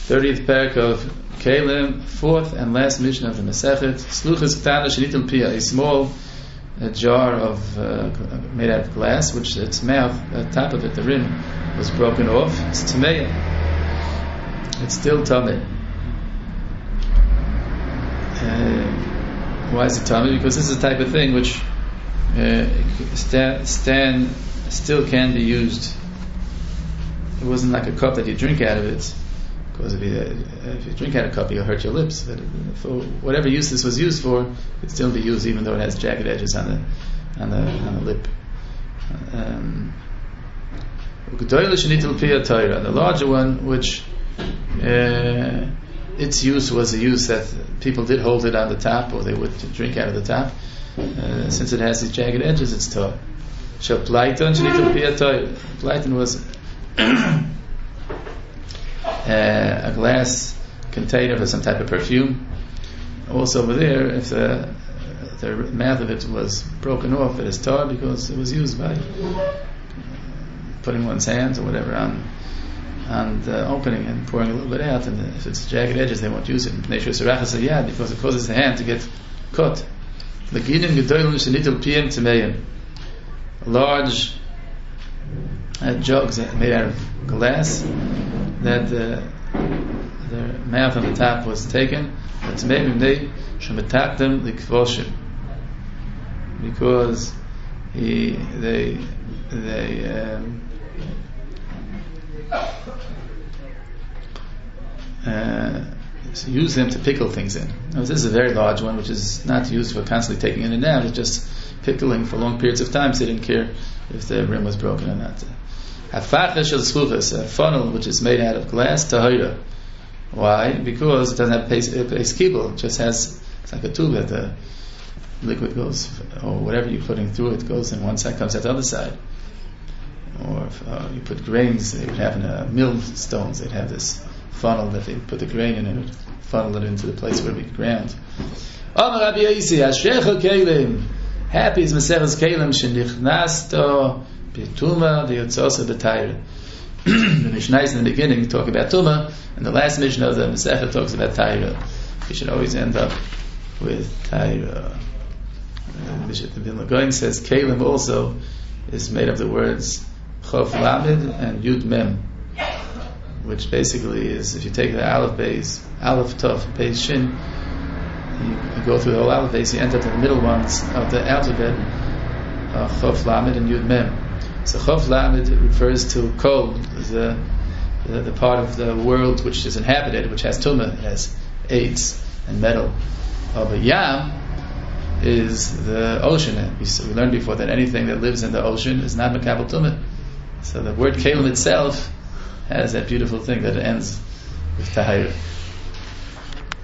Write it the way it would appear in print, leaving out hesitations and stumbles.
30th parak of Kelim, fourth and last mission of the Masechet. Sluchas Ktana Shenitul Pia, a small jar of made out of glass, which its mouth, the top of it, the rim, was broken off. It's Tameya. It's still Tameh. Why is it Tameh? Because this is the type of thing which still can be used. It wasn't like a cup that you drink out of it, because if you drink out of a cup, you'll hurt your lips. But for whatever use this was used for, it could still be used, even though it has jagged edges on the lip. The larger one, which its use was a use that people did hold it on the top, or they would drink out of the top. Since it has these jagged edges, it's Torah. Pleiton was a glass container for some type of perfume. Also over there, if the mouth of it was broken off, it is Torah, because it was used by putting one's hands or whatever on the opening and pouring a little bit out, and if it's jagged edges, they won't use it because it causes the hand to get cut. Large jugs made out of glass that the mouth on the top was taken, because they use them to pickle things in. Now, this is a very large one, which is not used for constantly taking in and out. It's just pickling for long periods of time, so they didn't care if the rim was broken or not. A funnel which is made out of glass, tahira. Why? Because it doesn't have base kibble. It just has, it's like a tube that the liquid goes, or whatever you're putting through it goes in one side, comes out the other side. Or if you put grains, they would have in millstones, they'd have this funnel that they put the grain in, and it would funnel it into the place where it would be ground. Happy is Maseches Kelim shenichnasto b'tuma v'yotzosa b'tayra. The Mishnayos in the beginning talk about Tuma, and the last mission of the Masechet talks about Tayra. You should always end up with Tayra. The Vilna Gaon says Kelim also is made of the words Chof Lamed and Yud Mem, which basically is, if you take the Aleph Beis, Aleph Tov Beis Shin, you go through the whole Aleph Beis, you end up in the middle ones of the alphabet, Chof Lamed and Yud Mem. So Chof Lamed refers to Kol, the part of the world which is inhabited, which has Tumah, it has AIDS and metal. But Yam is the ocean. We learned before that anything that lives in the ocean is not Makabel Tumah. So the word Kelim itself has that beautiful thing that it ends with Tahir.